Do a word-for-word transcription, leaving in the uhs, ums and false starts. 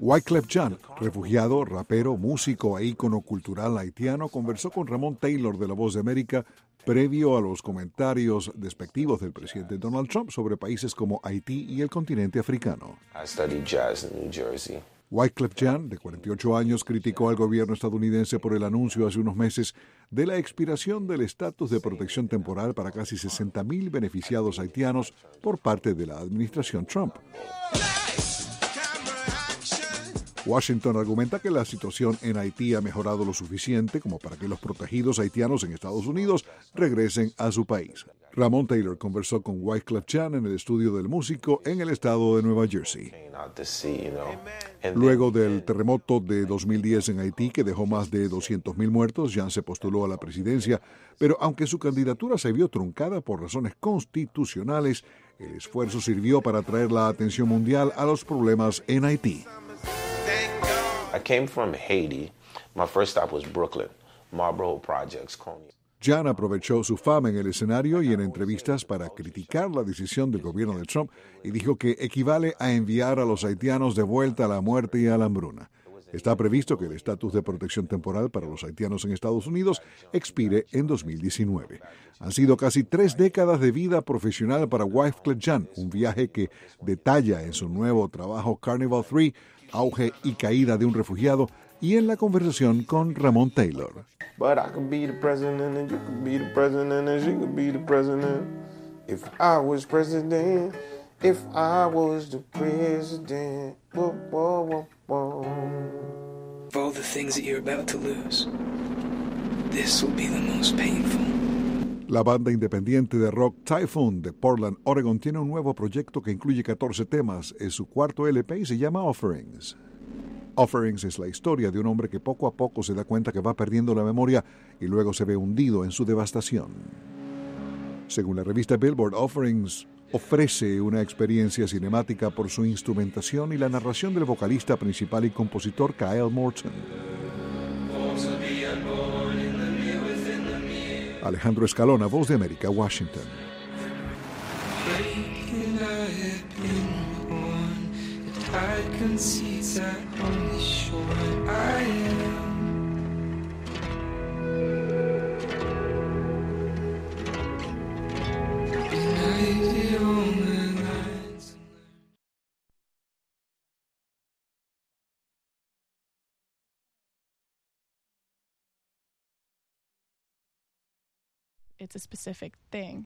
Wyclef Jean, refugiado, rapero, músico e ícono cultural haitiano, conversó con Ramón Taylor de La Voz de América previo a los comentarios despectivos del presidente Donald Trump sobre países como Haití y el continente africano. I studied jazz in New Jersey. Wyclef Jean, de cuarenta y ocho años, criticó al gobierno estadounidense por el anuncio hace unos meses de la expiración del estatus de protección temporal para casi sesenta mil beneficiados haitianos por parte de la administración Trump. Washington argumenta que la situación en Haití ha mejorado lo suficiente como para que los protegidos haitianos en Estados Unidos regresen a su país. Ramón Taylor conversó con Wyclef Jean en el estudio del músico en el estado de Nueva Jersey. Luego del terremoto de dos mil diez en Haití, que dejó más de doscientos mil muertos, Jean se postuló a la presidencia, pero aunque su candidatura se vio truncada por razones constitucionales, el esfuerzo sirvió para atraer la atención mundial a los problemas en Haití. I came from Haiti. My first stop was Brooklyn, Marlboro Projects, Coney. Jean aprovechó su fama en el escenario y en entrevistas para criticar la decisión del gobierno de Trump y dijo que equivale a enviar a los haitianos de vuelta a la muerte y a la hambruna. Está previsto que el estatus de protección temporal para los haitianos en Estados Unidos expire en dos mil diecinueve. Han sido casi tres décadas de vida profesional para Wyclef Jean, un viaje que detalla en su nuevo trabajo Carnival tres, auge y caída de un refugiado, y en la conversación con Ramón Taylor. But I could be the president and you could be the president and she could be the president. If I was president, if I was the president. Whoa, whoa, whoa, whoa. Of all the things that you're about to lose, this will be the most painful. La banda independiente de rock Typhoon de Portland, Oregon, tiene un nuevo proyecto que incluye catorce temas. Es su cuarto L P y se llama Offerings. Offerings es la historia de un hombre que poco a poco se da cuenta que va perdiendo la memoria y luego se ve hundido en su devastación. Según la revista Billboard, Offerings ofrece una experiencia cinemática por su instrumentación y la narración del vocalista principal y compositor Kyle Morton. Alejandro Escalona, Voz de América, Washington. It's a specific thing.